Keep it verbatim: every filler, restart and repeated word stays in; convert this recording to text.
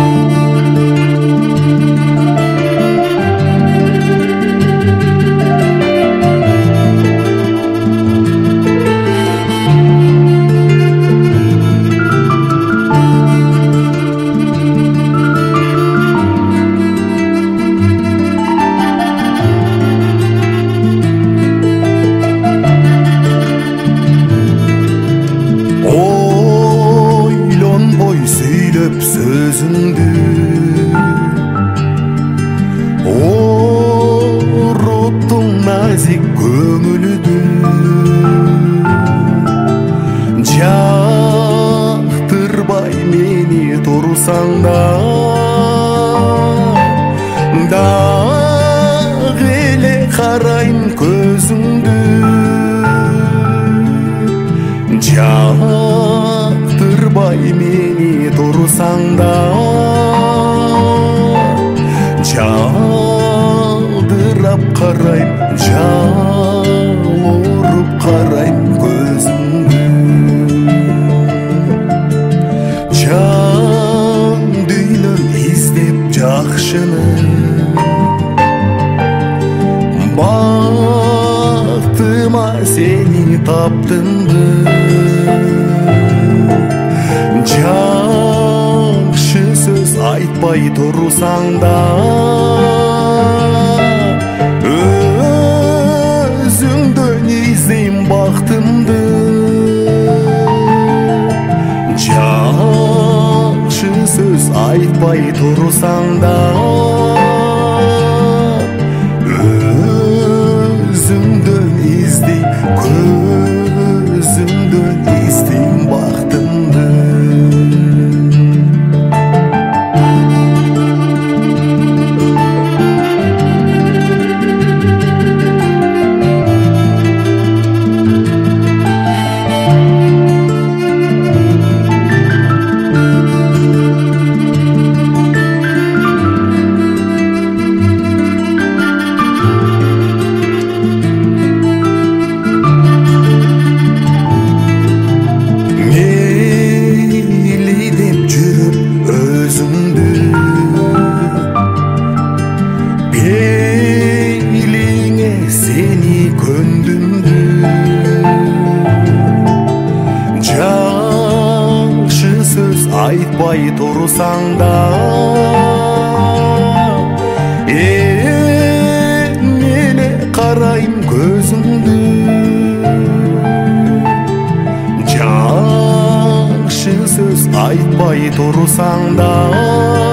Sözündü Oruttum nazik köngülüdü Jaktırбай meni tursaң da Даг эле карайм көзүңдү Jaktırбай meni tursaң da Жалтырап карайм, жауырып карайм көзүңдү Жан дүйнөм издеп жакшыны Бактыма сени таптымбы Жакшы сөз айтпай турсаң да Өзүңдөн издейм бактымды Жакшы сөз айтпай турсаң да Өзүңдөн издейм, көзүңдөн издейм бактымды Айтпай турсаң да Эмне карайм көзүңдү Жакшы сөз айтпай турсаң да